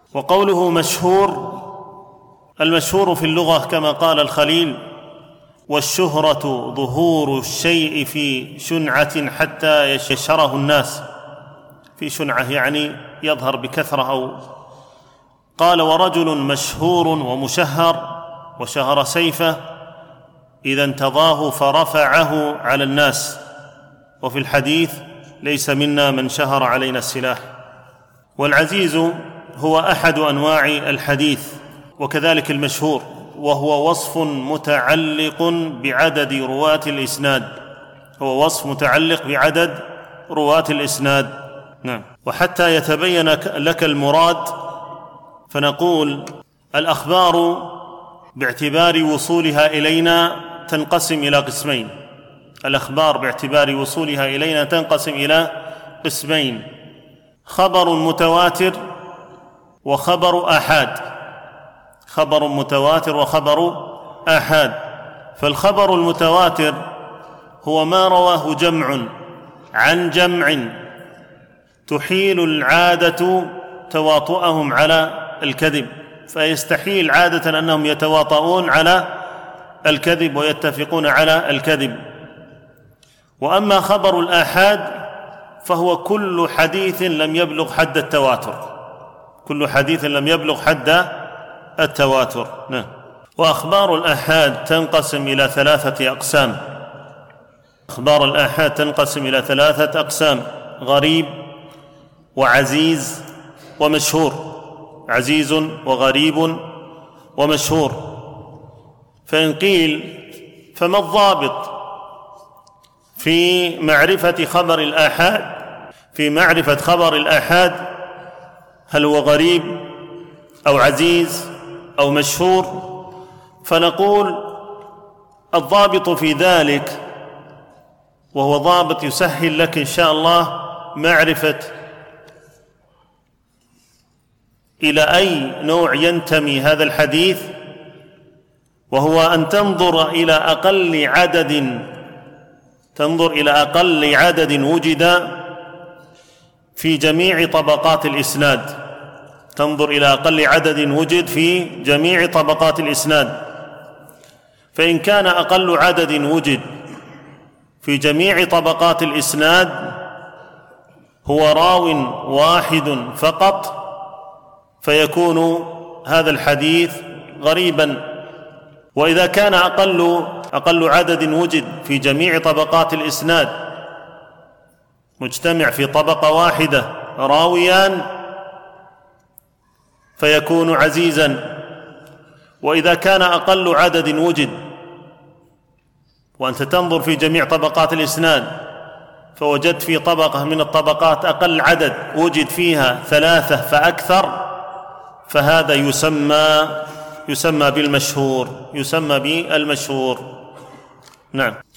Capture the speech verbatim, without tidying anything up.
وقوله مشهور، المشهور في اللغة كما قال الخليل: والشهرة ظهور الشيء في شنعة حتى يشهره الناس. في شنعة يعني يظهر بكثرة. أو قال: ورجل مشهور ومشهر وشهر سيفه إذا انتضاه فرفعه على الناس. وفي الحديث: ليس منا من شهر علينا السلاح. والعزيز هو أحد أنواع الحديث، وكذلك المشهور، وهو وصف متعلق بعدد رواة الإسناد. هو وصف متعلق بعدد رواة الإسناد. نعم. وحتى يتبين لك المراد فنقول: الأخبار باعتبار وصولها إلينا تنقسم إلى قسمين. الأخبار باعتبار وصولها إلينا تنقسم إلى قسمين: خبر متواتر وخبر آحاد. خبر متواتر وخبر آحاد. فالخبر المتواتر هو ما رواه جمع عن جمع تحيل العادة تواطؤهم على الكذب، فيستحيل عادة أنهم يتواطؤون على الكذب ويتفقون على الكذب. وأما خبر الآحاد فهو كل حديث لم يبلغ حد التواتر. كل حديث لم يبلغ حد التواتر. نعم. وأخبار الآحاد تنقسم إلى ثلاثة أقسام. أخبار الآحاد تنقسم إلى ثلاثة أقسام: غريب وعزيز ومشهور. عزيز وغريب ومشهور. فإن قيل: فما الضابط في معرفة خبر الآحاد؟ في معرفة خبر الآحاد هل هو غريب أو عزيز أو مشهور؟ فنقول: الضابط في ذلك، وهو ضابط يسهل لك إن شاء الله معرفة إلى أي نوع ينتمي هذا الحديث، وهو أن تنظر إلى أقل عدد تنظر إلى أقل عدد وجد في جميع طبقات الإسناد. تنظر إلى أقل عدد وجد في جميع طبقات الإسناد. فإن كان أقل عدد وجد في جميع طبقات الإسناد هو راو واحد فقط، فيكون هذا الحديث غريبا. وإذا كان أقل أقل عدد وجد في جميع طبقات الإسناد مجتمع في طبقة واحدة راويان فيكون عزيزا. وإذا كان أقل عدد وجد وأنت تنظر في جميع طبقات الإسناد فوجدت في طبقة من الطبقات أقل عدد وجد فيها ثلاثة فأكثر، فهذا يسمى يسمى بالمشهور يسمى بالمشهور. نعم.